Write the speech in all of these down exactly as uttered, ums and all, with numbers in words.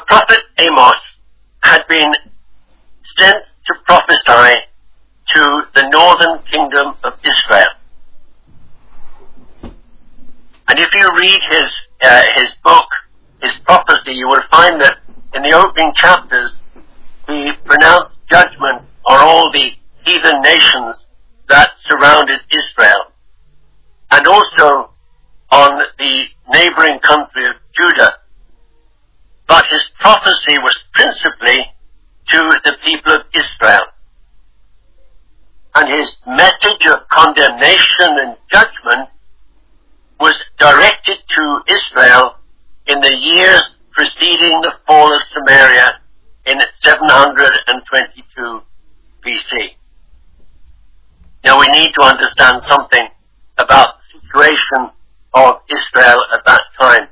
prophet Amos had been sent to prophesy to the northern kingdom of Israel. And if you read his uh, his book, his prophecy, you will find that in the opening chapters he pronounced judgment on all the heathen nations that surrounded Israel, and also on the neighboring country of Judah. But his prophecy was principally to the people of Israel. And his message of condemnation and judgment was directed to Israel in the years preceding the fall of Samaria in seven hundred twenty-two B C. Now we need to understand something about the situation of Israel at that time.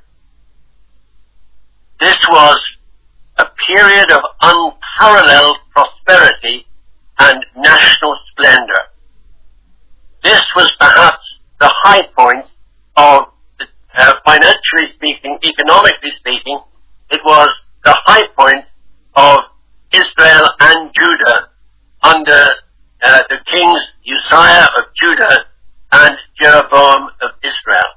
This was a period of unparalleled prosperity and national splendor. This was perhaps the high point of, the, uh, financially speaking, economically speaking, it was the high point of Israel and Judah under uh, the kings Uzziah of Judah and Jeroboam of Israel.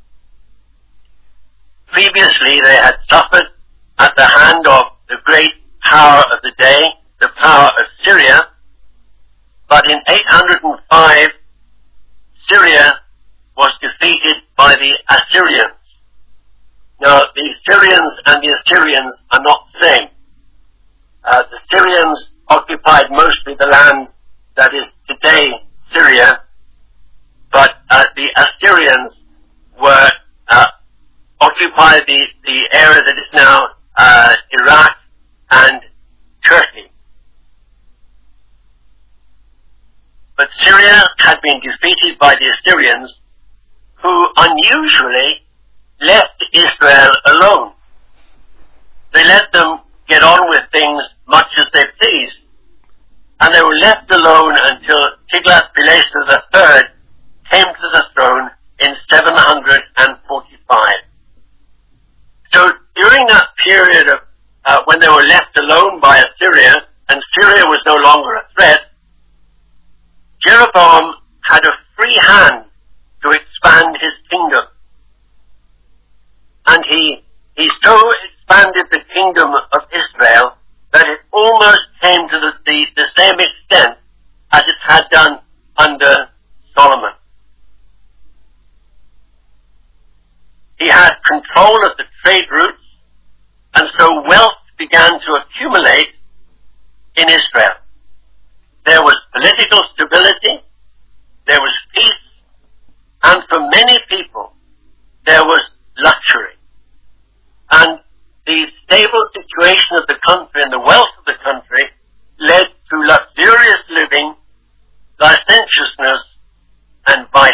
Previously they had suffered at the hand of the great power of the day, the power of Syria, but in eight hundred five, Syria was defeated by the Assyrians. Now, the Syrians and the Assyrians are not the same. Uh, the Syrians occupied mostly the land that is today Syria, but uh, the Assyrians were uh, occupied the, the area that is now uh, Iraq and Turkey. But Syria had been defeated by the Assyrians, who unusually left Israel alone. They let them get on with things much as they pleased, and they were left alone until Tiglath-Pileser the third came to the throne in seven hundred forty-five. So during that period of uh, when they were left alone by Assyria, and Syria was no longer a threat, Jeroboam had a free hand to expand his kingdom. And he, he so expanded the kingdom of Israel that it almost came to the, the, the same extent as it had done under Solomon. He had control of the trade routes, and so wealth began to accumulate in Israel. There was political stability, there was peace, and for many people, there was luxury. And the stable situation of the country and the wealth of the country led to luxurious living, licentiousness, and vice.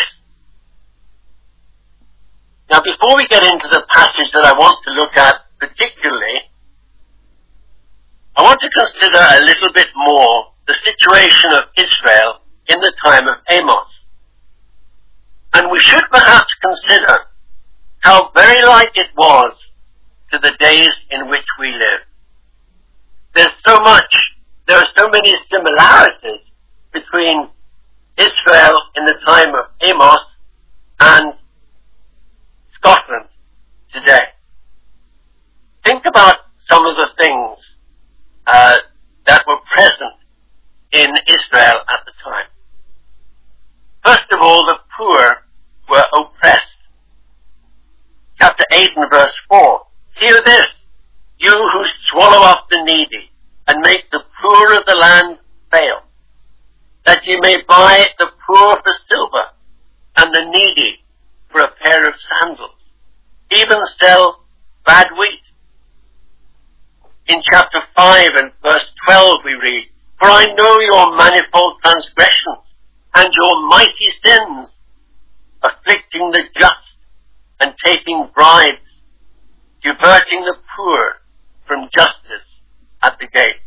Now, before we get into the passage that I want to look at particularly, I want to consider a little bit more the situation of Israel in the time of Amos. And we should perhaps consider how very like it was to the days in which we live. There's so much, there are so many similarities between Israel in the time of Amos and Scotland today. Think about some of the things uh, that were present in Israel at the time. First of all, the poor were oppressed. Chapter eight and verse four. Hear this, you who swallow up the needy and make the poor of the land fail, that ye may buy the poor for silver and the needy for a pair of sandals, even sell bad wheat. In chapter five and verse twelve we read, for I know your manifold transgressions and your mighty sins, afflicting the just and taking bribes, diverting the poor from justice at the gate.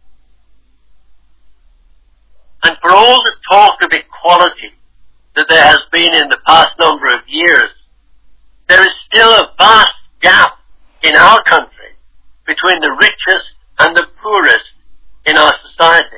And for all the talk of equality that there has been in the past number of years, there is still a vast gap in our country between between the richest and the poorest in our society.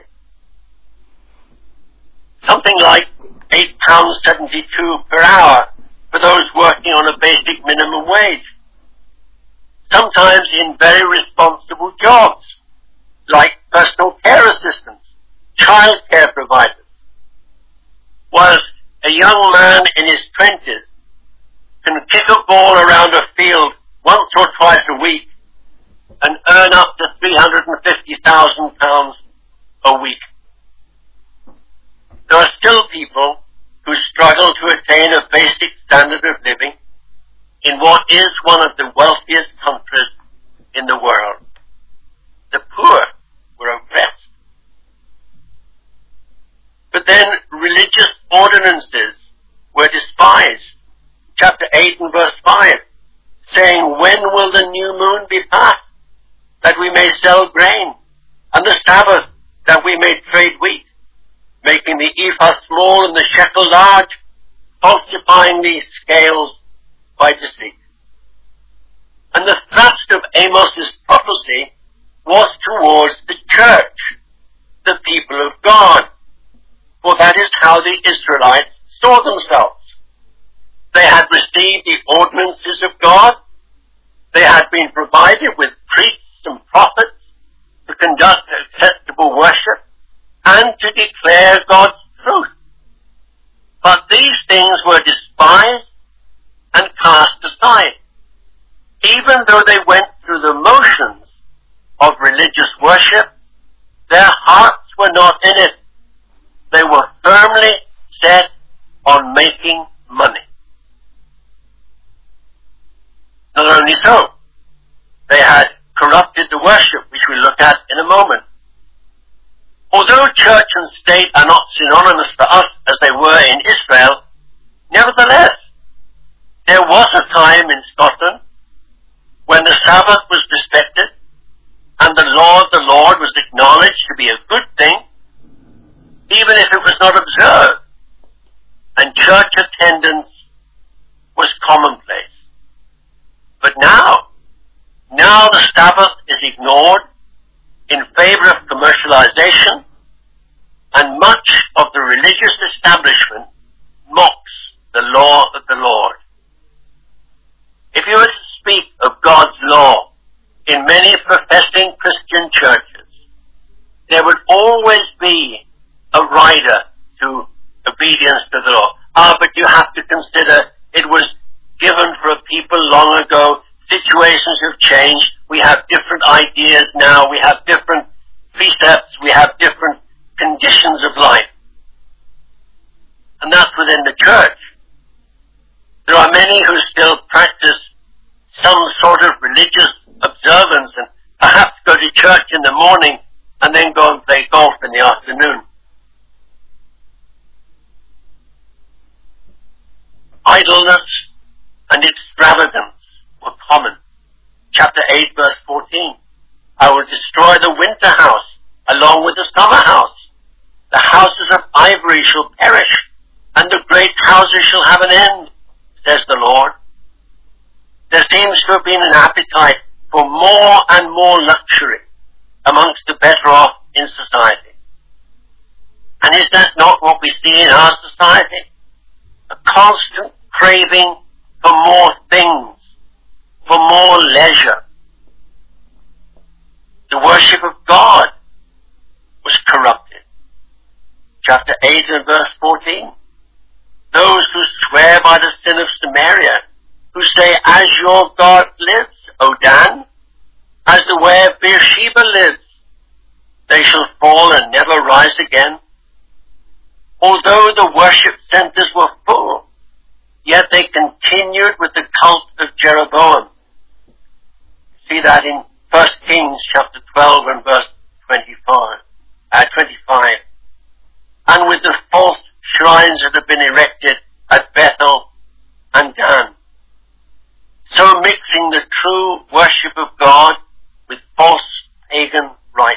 Something like eight pounds seventy-two per hour for those working on a basic minimum wage. Sometimes in very responsible jobs, like personal care assistants, child care providers. Whilst a young man in his twenties can kick a ball around a field once or twice a week and earn up to three hundred fifty thousand pounds a week. There are still people who struggle to attain a basic standard of living in what is one of the wealthiest countries in the world. The poor were oppressed. But then religious ordinances were despised. Chapter eight and verse five, saying, when will the new moon be passed, that we may sell grain, and the Sabbath, that we may trade wheat, making the ephah small and the shekel large, falsifying the scales by deceit. And the thrust of Amos's prophecy was towards the church, the people of God, for that is how the Israelites saw themselves. They had received the ordinances of God. They had been provided with priests and prophets to conduct acceptable worship and to declare God's truth. But these things were despised and cast aside. Even though they went through the motions of religious worship, their hearts were not in it. They were firmly set on making money. Not only so, they had corrupted the worship, which we'll look at in a moment. Although church and state are not synonymous for us as they were in Israel, nevertheless, there was a time in Scotland when the Sabbath was respected and the law of the Lord was acknowledged to be a good thing, even if it was not observed, and church attendance was commonplace. But now, now the Sabbath is ignored in favor of commercialization, and much of the religious establishment mocks the law of the Lord. If you were to speak of God's law in many professing Christian churches, there would always be a rider to obedience to the law. Ah, but you have to consider it was given for a people long ago. Situations have changed. We have different ideas now. We have different precepts. We have different conditions of life. And that's within the church. There are many who still practice some sort of religious observance and perhaps go to church in the morning and then go and play golf in the afternoon. Idleness and extravagance were common. Chapter eight, verse fourteen. I will destroy the winter house along with the summer house. The houses of ivory shall perish, and the great houses shall have an end, says the Lord. There seems to have been an appetite for more and more luxury amongst the better off in society. And is that not what we see in our society? A constant craving for more things, for more leisure. The worship of God was corrupted. Chapter eight and verse fourteen. Those who swear by the sin of Samaria, who say, as your God lives, O Dan, as the way of Beersheba lives, they shall fall and never rise again. Although the worship centers were full, yet they continued with the cult of Jeroboam. See that in First Kings chapter twelve and verse twenty-five. Uh, twenty-five. And with the false shrines that have been erected at Bethel and Dan. So mixing the true worship of God with false pagan rites.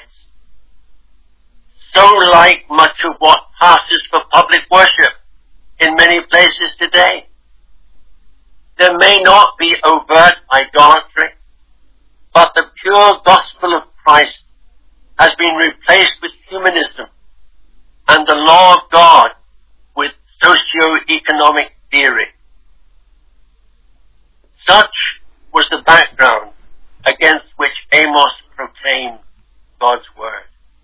So like much of what passes for public worship in many places today. There may not be overt idolatry, but the pure gospel of Christ has been replaced with humanism and the law of God with socio-economic theory. Such was the background against which Amos proclaimed God's word.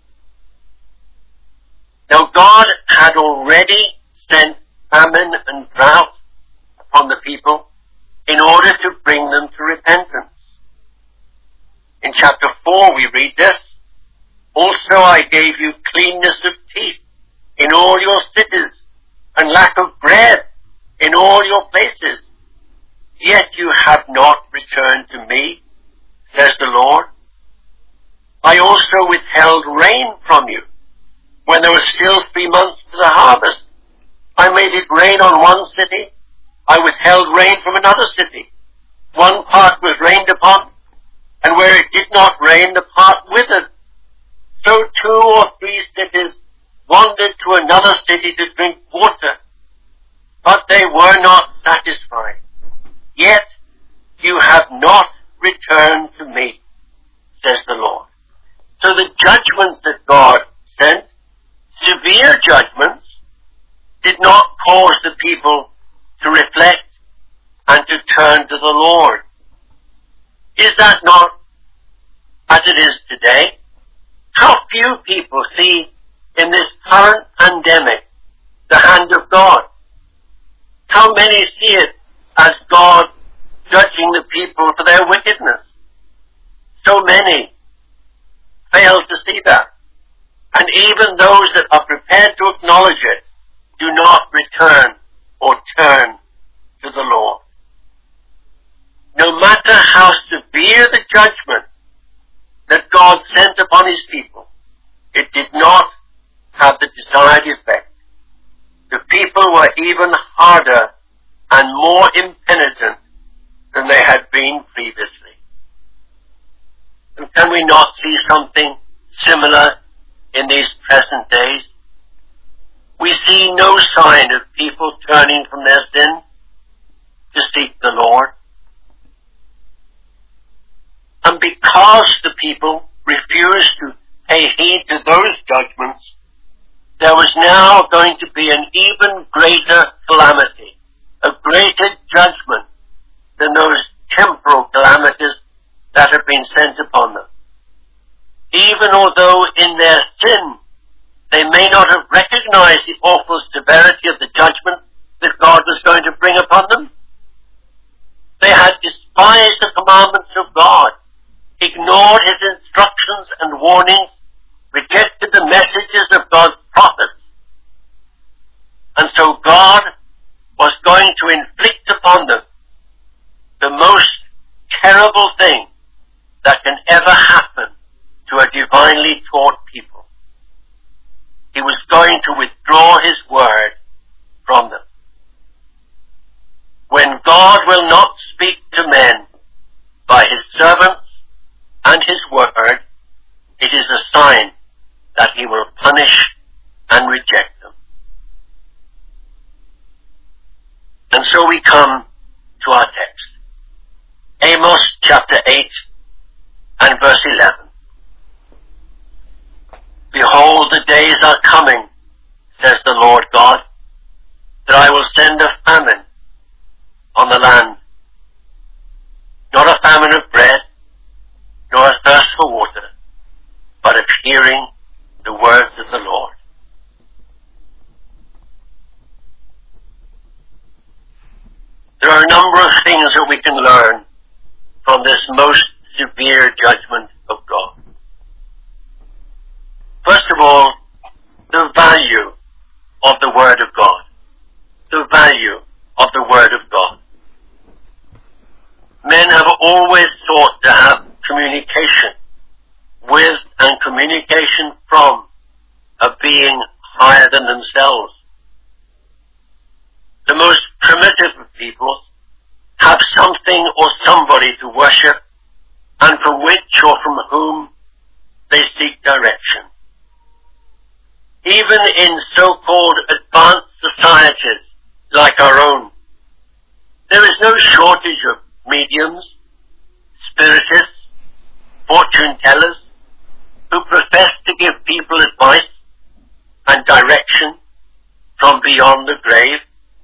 Now God had already sent famine and drought upon the people in order to bring them to repentance. In chapter four we read this, "Also I gave you cleanness of teeth in all your cities, and lack of bread in all your places. Yet you have not returned to me, says the Lord. I also withheld rain from you when there were still three months to the harvest. I made it rain on one city. I withheld rain from another city. One part was rained upon, and where it did not rain, the part withered. So two or three cities wandered to another city to drink water, but they were not satisfied. Yet you have not returned to me, says the Lord." So the judgments that God sent, severe judgments, did not cause the people to reflect and to turn to the Lord. Is that not as it is today? How few people see in this current pandemic the hand of God. How many see it as God judging the people for their wickedness? So many fail to see that. And even those that are prepared to acknowledge it do not return or turn to the Lord. No matter how severe the judgment that God sent upon his people, it did not have the desired effect. The people were even harder and more impenitent than they had been previously. And can we not see something similar in these present days? We see no sign of people turning from their sin to seek the Lord. And because the people refused to pay heed to those judgments, there was now going to be an even greater calamity, a greater judgment than those temporal calamities that have been sent upon them. Even although in their sin they may not have recognized the awful severity of the judgment that God was going to bring upon them, they had despised the commandments of God, ignored his instructions and warnings, rejected the messages of God's prophets. And so God was going to inflict upon them the most terrible thing that can ever happen to a divinely taught people. He was going to withdraw his word from them. When God will not speak to men by his servants and his word, it is a sign that he will punish and reject them. And so we come to our text. Amos chapter eight and verse eleven. "Behold, the days are coming, says the Lord God, that I will send a famine on the land, not a famine of bread, nor a thirst for water, but of hearing the words of the Lord." There are a number of things that we can learn from this most severe judgment of God. First of all, the value of the Word of God. The value of the Word of God. Men have always sought to have communication with and communication from a being higher than themselves. The most primitive of peoples have something or somebody to worship and from which or from whom they seek direction. Even in so-called advanced societies like our own, there is no shortage of mediums, spiritists, fortune tellers who profess to give people advice and direction from beyond the grave.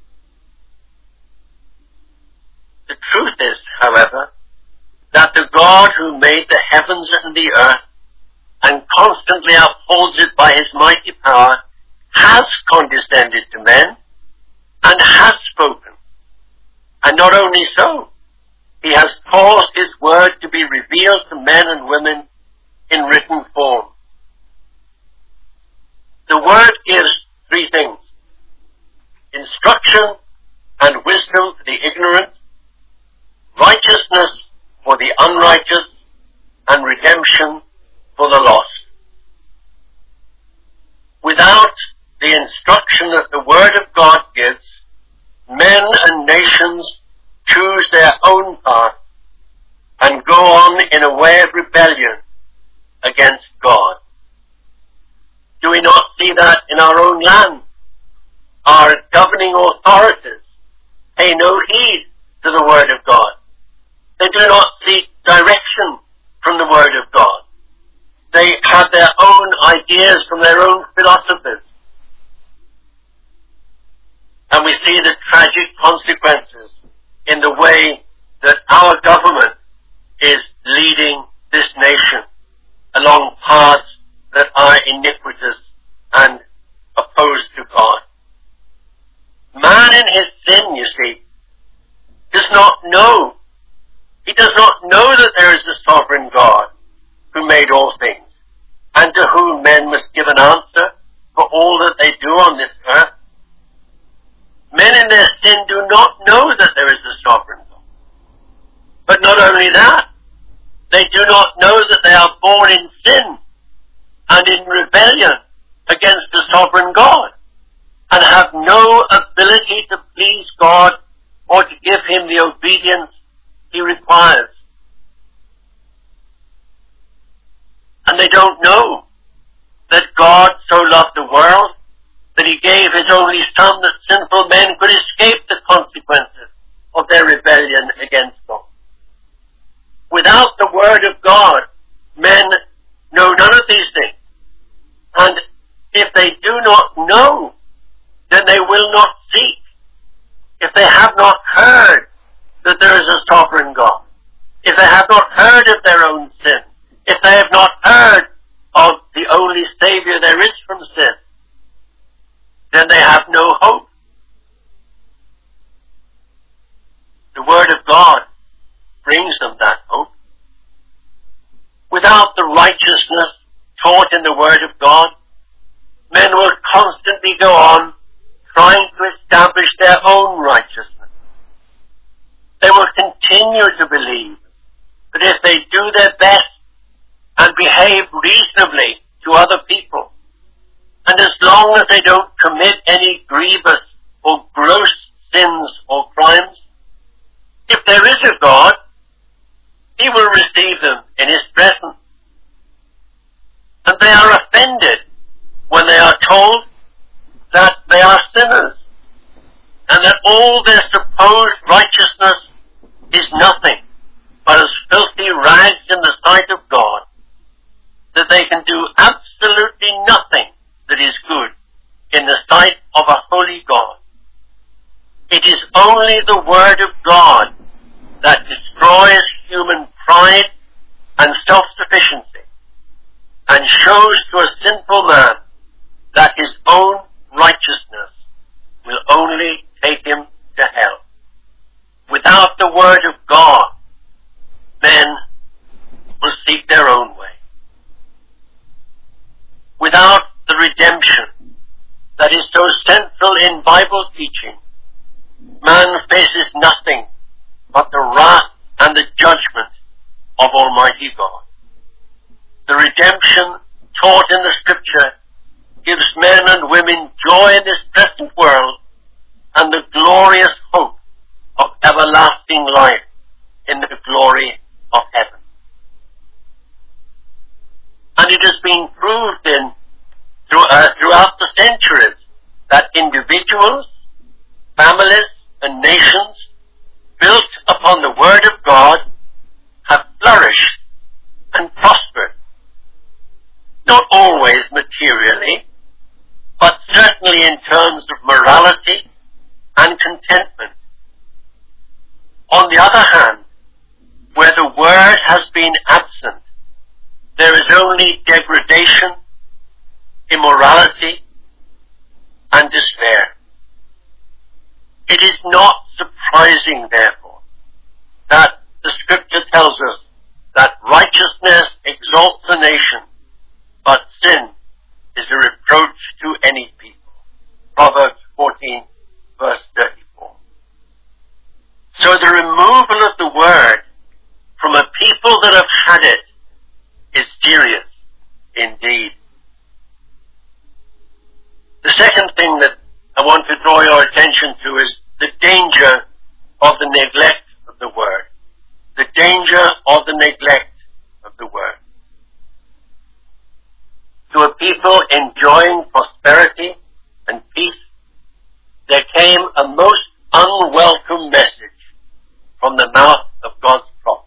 The truth is, however, that the God who made the heavens and the earth and constantly upholds it by his mighty power has condescended to men and has spoken. And not only so, he has caused his word to be revealed to men and women in written form. The word gives three things: instruction and wisdom for the ignorant, righteousness for the unrighteous, and redemption for the lost. Without the instruction that the Word of God gives, men and nations choose their own path and go on in a way of rebellion against God. Do we not see that in our own land? Our governing authorities pay no heed to the Word of God. They do not seek direction from the Word of God. They have their own ideas from their own philosophers. And we see the tragic consequences in the way that our government is leading this nation along paths that are iniquitous and opposed to God. Man in his sin, you see, does not know. He does not know that there is a sovereign God who made all things, and to whom men must give an answer for all that they do on this earth. Men in their sin do not know that there is a sovereign God. But not only that, they do not know that they are born in sin and in rebellion against the sovereign God, and have no ability to please God or to give him the obedience he requires. And they don't know that God so loved the world that he gave his only Son that sinful men could escape the consequences of their rebellion against God. Without the Word of God, men know none of these things. And if they do not know, then they will not seek. If they have not heard that there is a sovereign God, if they have not heard of their own sin, if they have not heard of the only Saviour there is from sin, then they have no hope. The Word of God brings them that hope. Without the righteousness taught in the Word of God, men will constantly go on trying to establish their own righteousness. They will continue to believe that if they do their best and behave reasonably to other people, and as long as they don't commit any grievous or gross sins or crimes, if there is a God, he will receive them in his presence. And they are offended when they are told that they are sinners, and that all their supposed righteousness is nothing but as filthy rags in the sight of God, that they can do absolutely nothing that is good in the sight of a holy God. It is only the Word of God that destroys human pride and self-sufficiency, and shows to a sinful man that his own righteousness will only take him to hell. Without the Word of God, men will seek their own way. Without the redemption that is so central in Bible teaching, man faces nothing but the wrath and the judgment of Almighty God. The redemption taught in the Scripture gives men and women joy in this present world and the glorious hope of everlasting life in the glory of heaven. And it has been proved in through, uh, throughout the centuries that individuals, families, and nations built upon the Word of God have flourished and not always materially, but certainly in terms of morality and contentment. On the other hand, where the word has been absent, there is only degradation, immorality, and despair. It is not surprising, therefore, that the Scripture tells us that righteousness exalts a nation, but sin is a reproach to any people. Proverbs fourteen, verse thirty-four. So the removal of the word from a people that have had it is serious indeed. The second thing that I want to draw your attention to is the danger of the neglect of the word. The danger of the neglect of the word. To a people enjoying prosperity and peace, there came a most unwelcome message from the mouth of God's prophet.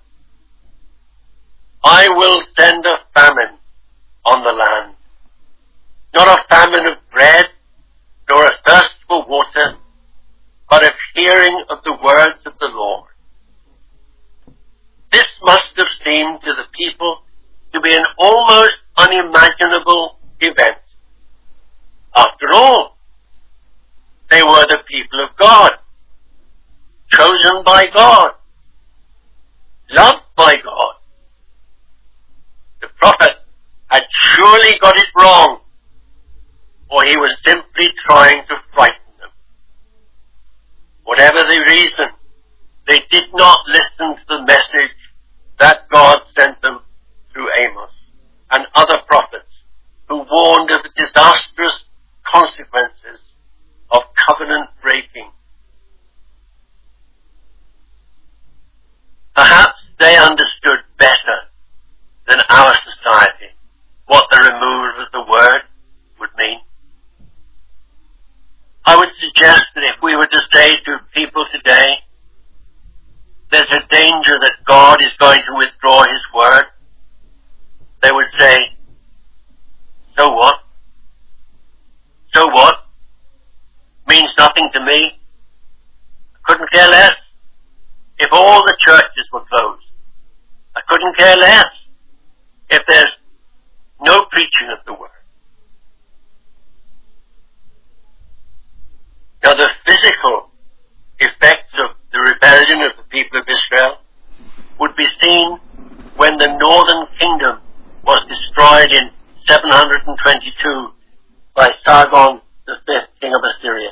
I will send a famine on the land, not a famine of bread, nor a thirst for water, but of hearing of the words of the Lord. This must have seemed to the people to be an almost unimaginable event. After all, they were the people of God, chosen by God, loved by God. The prophet had surely got it wrong, or he was simply trying to frighten them. Whatever the reason, they did not listen to the message that God sent them through Amos and other prophets who warned of the disastrous consequences of covenant breaking. Perhaps they understood better than our society what the removal of the word would mean. I would suggest that if we were to say to people today, there's a danger that God is going to withdraw his word, they would say, so what? So what? Means nothing to me. I couldn't care less if all the churches were closed. I couldn't care less if there's no preaching of the word. Now the physical effects of the rebellion of the people of Israel would be seen when the northern kingdom was destroyed in seven hundred twenty-two by Sargon the fifth, king of Assyria.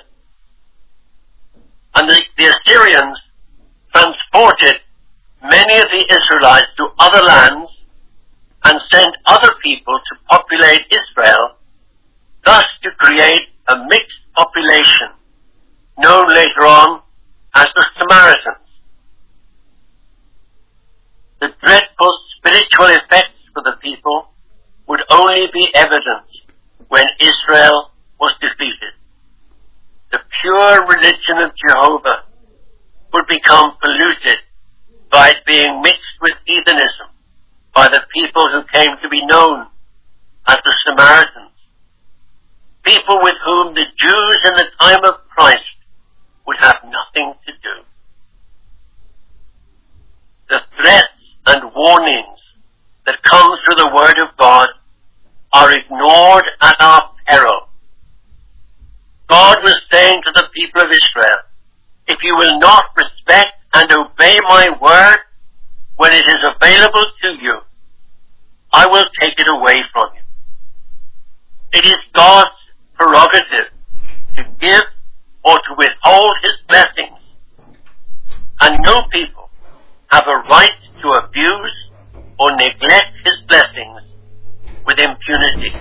And the, the Assyrians transported many of the Israelites to other lands and sent other people to populate Israel, thus to create a mixed population known later on as the Samaritans. The dreadful spiritual effects for the people would only be evidenced when Israel was defeated. The pure religion of Jehovah would become polluted by it being mixed with heathenism by the people who came to be known as the Samaritans, people with whom the Jews in the time of Christ would have nothing to do. The threats and warnings that come through the Word of God are ignored at our peril. God was saying to the people of Israel, if you will not respect and obey my word when it is available to you, I will take it away from you. It is God's prerogative to give or to withhold his blessings, and no people have a right to abuse or neglect his blessings with impunity.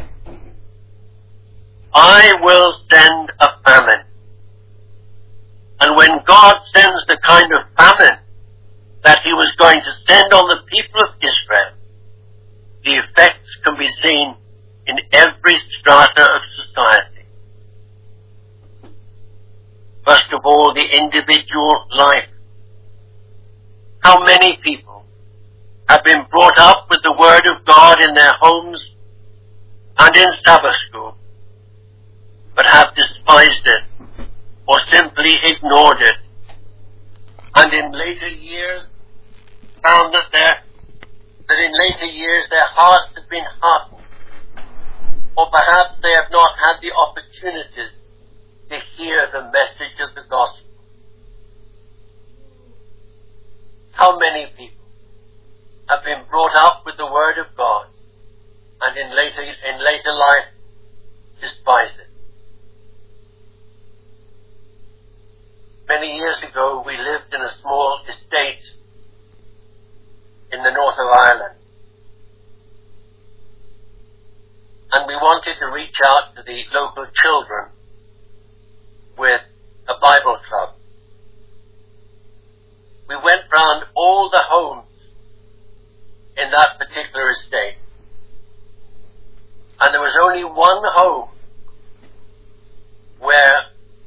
I will send a famine. And when God sends the kind of famine that he was going to send on the people of Israel, the effects can be seen in every strata of society. First of all, the individual life. How many people have been brought up with the Word of God in their homes, and in Sabbath school, but have despised it or simply ignored it, and in later years found that their that in later years their hearts have been hardened, or perhaps they have not had the opportunities to hear the message of the gospel. How many people have been brought up with the word of God and in later in later life despised it? Many years ago we lived in a small estate in the north of Ireland, and we wanted to reach out to the local children with a Bible club. We went round all the homes in that particular estate, and there was only one home where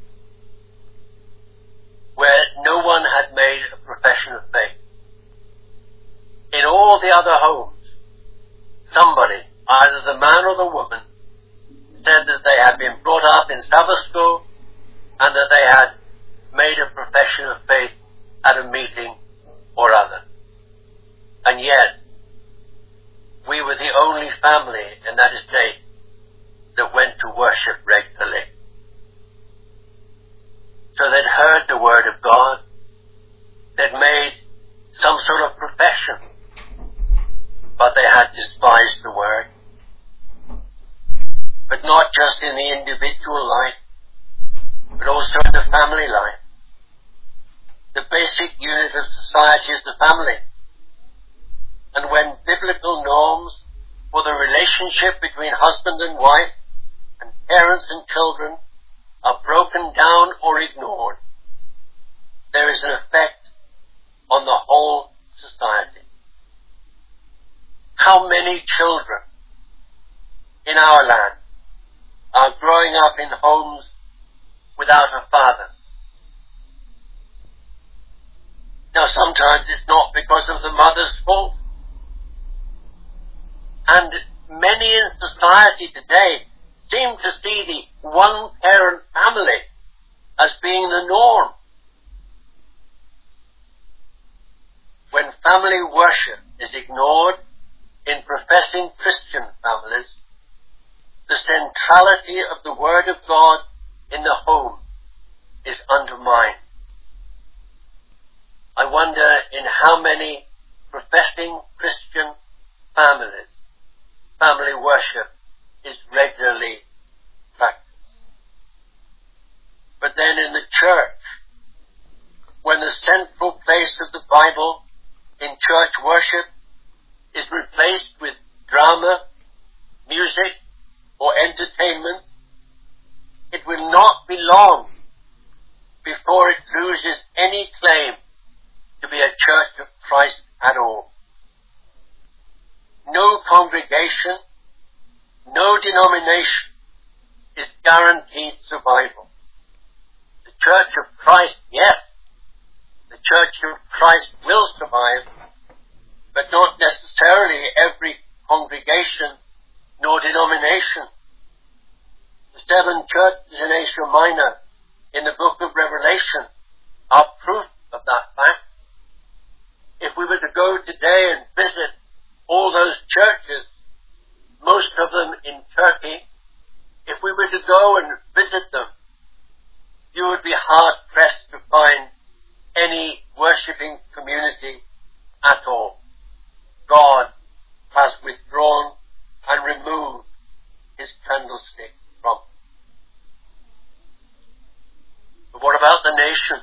where no one had made a profession of faith. In all the other homes, somebody, either the man or the woman, said that they had been brought up in Sabbath school and that they had made a profession of faith at a meeting or other. And yet, we were the only family in that estate that went to worship regularly. So they'd heard the word of God, they'd made some sort of profession, but they had despised the word. But not just in the individual life, but also in the family life. The basic unit of society is the family. And when biblical norms for the relationship between husband and wife and parents and children are broken down or ignored, there is an effect on the whole society. How many children in our land are growing up in homes without a father? Now, sometimes it's not because of the mother's fault. And many in society today seem to see the one-parent family as being the norm. When family worship is ignored in professing Christian families, the centrality of the Word of God in the home is undermined. I wonder in how many professing Christian families family worship is regularly practiced. But then in the church, when the central place of the Bible in church worship is replaced with drama, music, or entertainment, it will not be long before it loses any claim to be a church of Christ at all. No congregation, no denomination is guaranteed survival. The Church of Christ, yes, the Church of Christ will survive, but not necessarily every congregation nor denomination. The seven churches in Asia Minor in the book of Revelation are proof of that fact. If we were to go today and visit all those churches, most of them in Turkey, if we were to go and visit them, you would be hard-pressed to find any worshipping community at all. God has withdrawn and removed his candlestick from them. But what about the nation?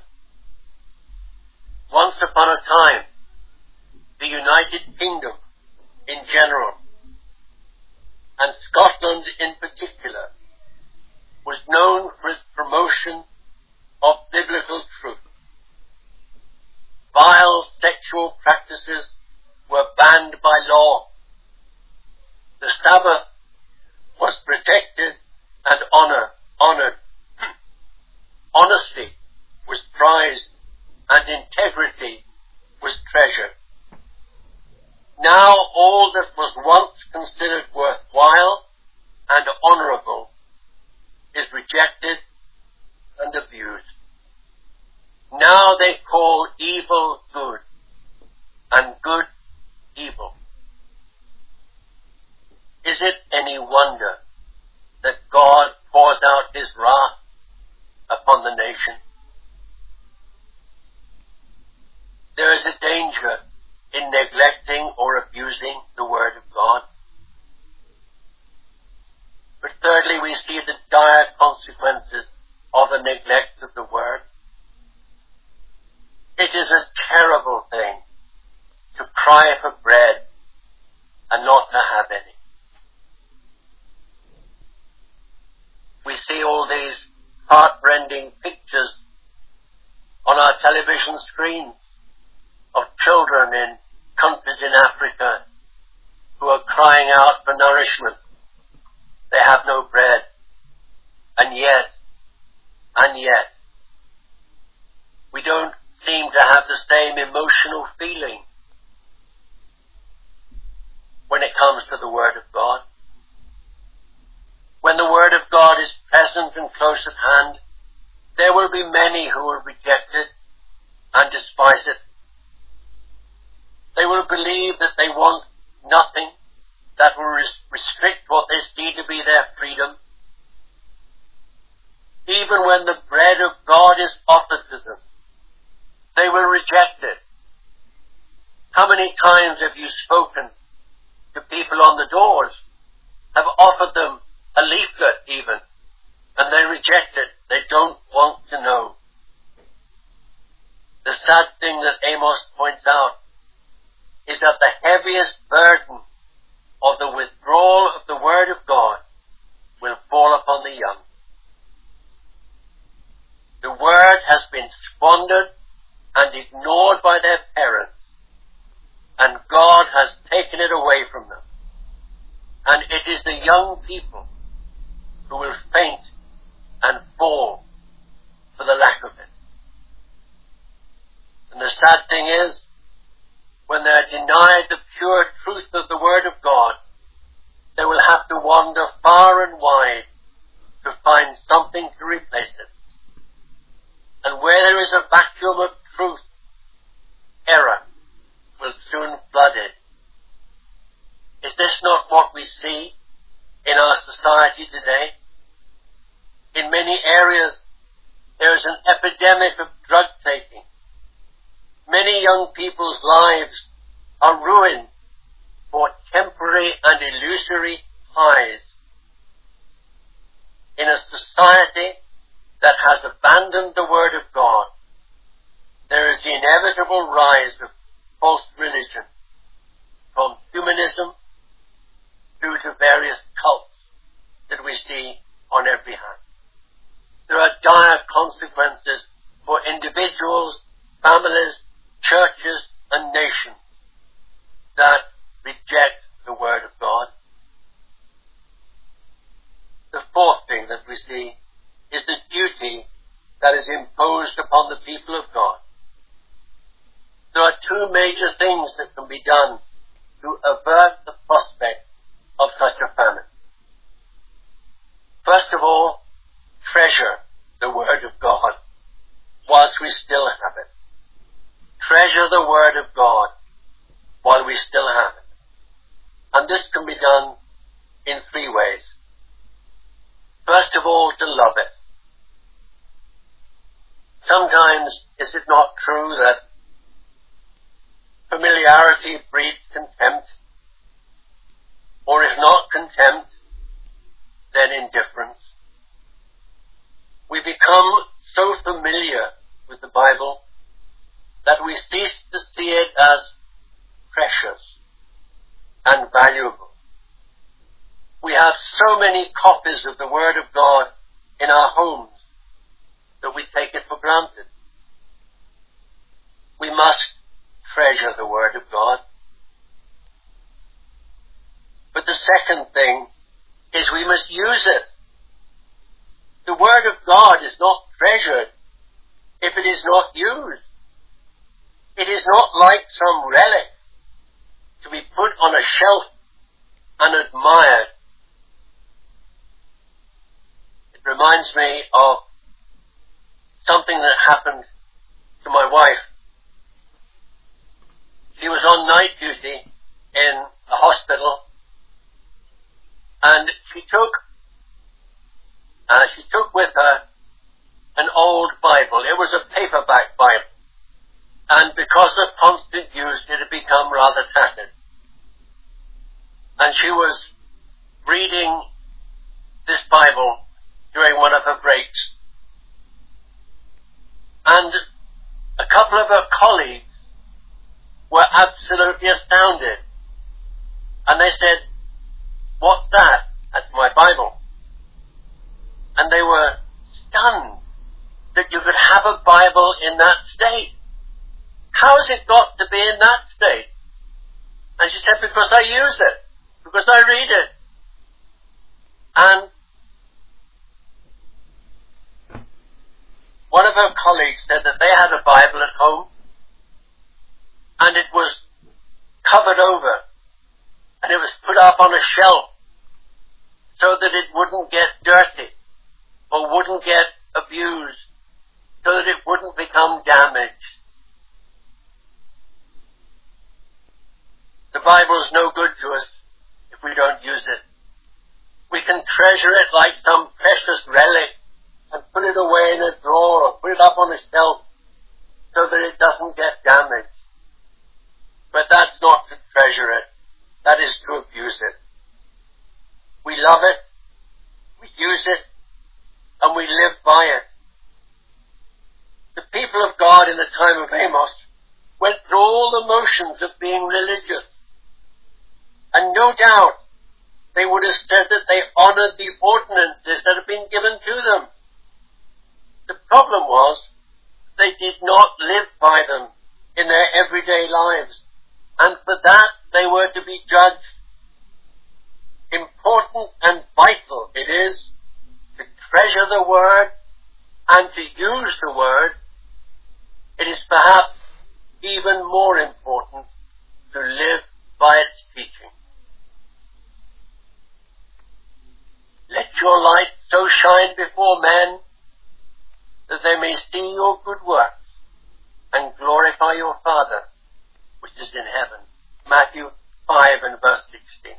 Once upon a time, the United Kingdom in general, and Scotland in particular, was known for its promotion of biblical truth. Vile sexual practices were banned by law. The Sabbath was protected and honor, honored. Honesty was prized and integrity was treasured. Now all that was once considered worthwhile and honorable is rejected and abused. Now they call evil good and good evil. Is it any wonder that God pours out his wrath upon the nation? There is a danger in neglecting or abusing the word of God. But thirdly, we see the dire consequences of the neglect of the word. It is a terrible thing to cry for bread and not to have any. We see all these heartrending pictures on our television screens of children in countries in Africa who are crying out for nourishment. They have no bread. And yet, and yet, we don't seem to have the same emotional feeling when it comes to the Word of God. When the Word of God is present and close at hand, there will be many who will reject it and despise it. They will believe that they want nothing that will res- restrict what they see to be their freedom. Even when the bread of God is offered to them, they will reject it. How many times have you spoken to people on the doors, have offered them a leaflet even, and they reject it? They don't want to know. The sad thing that Amos points out is that the heaviest burden of the withdrawal of the Word of God will fall upon the young. The Word has been squandered and ignored by their parents, and God has taken it away from them. And it is the young people who will faint and fall for the lack of it. And the sad thing is, when they are denied the pure truth of the Word of God, they will have to wander far and wide to find something to replace it. And where there is a vacuum of truth, error will soon flood it. Is this not what we see in our society today? In many areas, there is an epidemic of drug taking. Many young people's lives are ruined for temporary and illusory highs. In a society that has abandoned the Word of God, there is the inevitable rise of false religion, from humanism through to various cults that we see on every hand. There are dire consequences for individuals, families, churches, and nations that reject the Word of God. The fourth thing that we see is the duty that is imposed upon the people of God. There are two major things that can be done to avert the prospect of such a famine. First of all, treasure the Word of God whilst we still have it. Treasure the Word of God while we still have it. And this can be done in three ways. First of all, to love it. Sometimes, is it not true that familiarity breeds contempt? Or if not contempt, then indifference. We become so familiar with the Bible that we cease to see it as precious and valuable. We have so many copies of the Word of God in our homes that we take it for granted. We must treasure the Word of God. But the second thing is we must use it. The Word of God is not treasured if it is not used. It is not like some relic to be put on a shelf and admired. reminds me of something that happened to my wife. She was on night duty in a hospital, and she took uh, she took with her an old Bible. It was a paperback Bible, and because of constant use, it had become rather tattered. And she was reading this Bible during one of her breaks, and a couple of her colleagues were absolutely astounded. And they said, "What's that?" "That's my Bible." And they were stunned that you could have a Bible in that state. How has it got to be in that state? And she said, "Because I use it, because I read it." And one of her colleagues said that they had a Bible at home, and it was covered over, and it was put up on a shelf so that it wouldn't get dirty or wouldn't get abused, so that it wouldn't become damaged. The Bible is no good to us if we don't use it. We can treasure it like some precious relic and put it away in a drawer or put it up on a shelf so that it doesn't get damaged. But that's not to treasure it. That is to abuse it. We love it, we use it, and we live by it. The people of God in the time of Amos went through all the motions of being religious. And no doubt they would have said that they honored the ordinances that had been given to them. The problem was they did not live by them in their everyday lives. And for that they were to be judged. Important and vital it is to treasure the Word and to use the Word. It is perhaps even more important to live by its teaching. Let your light so shine before men that they may see your good works and glorify your Father which is in heaven. Matthew five and verse sixteen.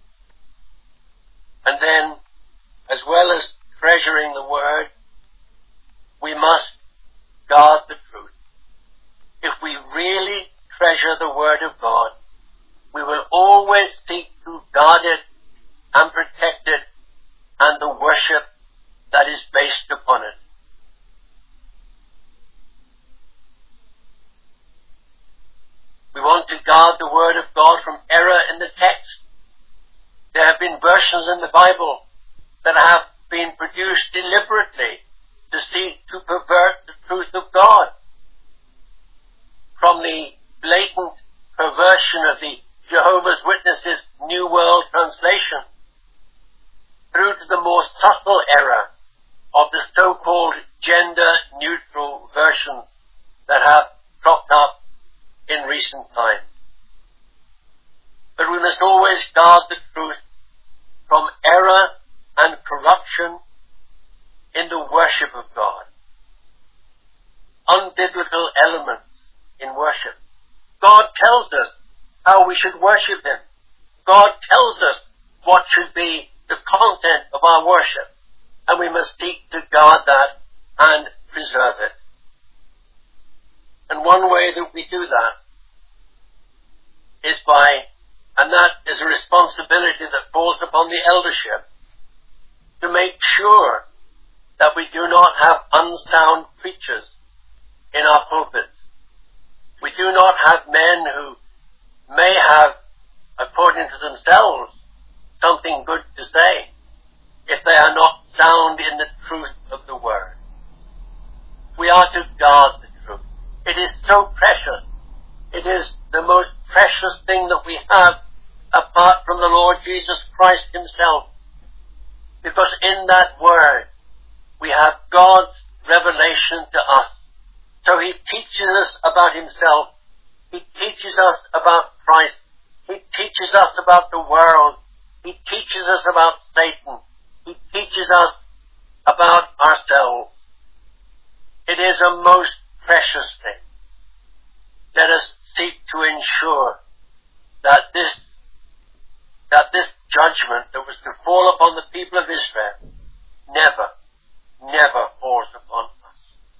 And then, as well as treasuring the Word, we must guard the truth. If we really treasure the Word of God, we will always seek to guard it and protect it and the worship that is based upon it. We want to guard the Word of God from error in the text. There have been versions in the Bible that have been produced deliberately to seek to pervert the truth of God. From the blatant perversion of the Jehovah's Witnesses New World Translation through to the more subtle error of the so-called gender-neutral versions that have cropped up in recent times. But we must always guard the truth from error and corruption in the worship of God. Unbiblical elements in worship. God tells us how we should worship Him. God tells us what should be the content of our worship, and we must seek to guard that and preserve it. And one way that we do that is by, and that is a responsibility that falls upon the eldership, to make sure that we do not have unsound preachers in our pulpits. We do not have men who may have, according to themselves, something good to say, if they are not sound in the truth of the Word. We are to guard the truth. It is so precious. It is the most precious thing that we have apart from the Lord Jesus Christ Himself. Because in that Word we have God's revelation to us. So He teaches us about Himself. He teaches us about Christ. He teaches us about the world. He teaches us about Satan. He teaches us about ourselves. It is a most precious thing. Let us seek to ensure that this, that this judgment that was to fall upon the people of Israel never, never falls upon us.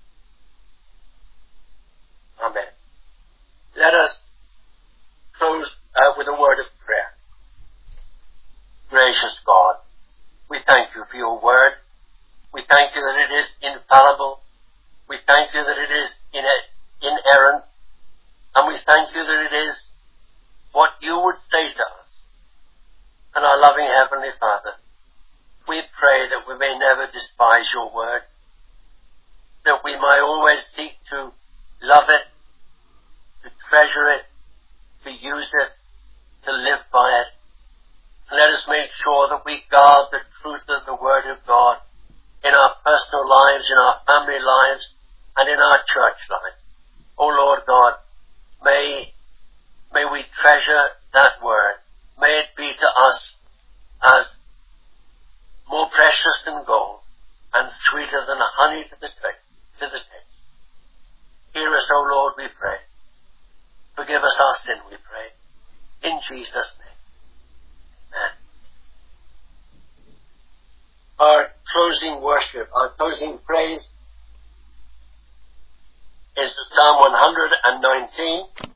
Amen. Let us close uh, with a word of prayer. Gracious God, we thank you for your word. We thank you that it is infallible. We thank you that it is inerrant. And we thank you that it is what you would say to us. And our loving Heavenly Father, we pray that we may never despise your word, that we might always seek to love it, to treasure it, to use it, to live by it. And let us make sure that we guard the truth of the word of God in our personal lives, in our family lives, and in our church life. O Lord God, may, may we treasure that word. May it be to us as more precious than gold and sweeter than honey to the taste. To the taste. Hear us, O Lord, we pray. Forgive us our sin, we pray. In Jesus' name. Amen. Our closing worship, our closing praise is Psalm one hundred nineteen.